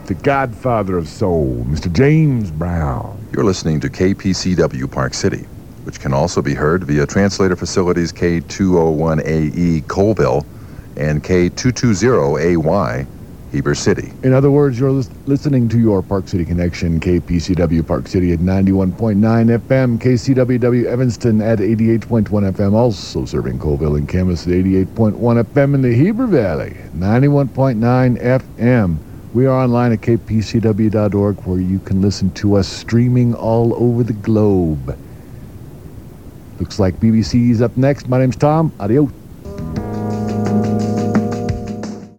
the godfather of soul, Mr. James Brown. You're listening to KPCW Park City, which can also be heard via translator facilities K201AE Colville and K220AY Heber City. In other words, you're listening to your Park City connection, KPCW Park City at 91.9 FM, KCWW Evanston at 88.1 FM, also serving Colville and Camas at 88.1 FM in the Heber Valley, 91.9 FM. We are online at kpcw.org, where you can listen to us streaming all over the globe. Looks like BBC's up next. My name's Tom. Adios.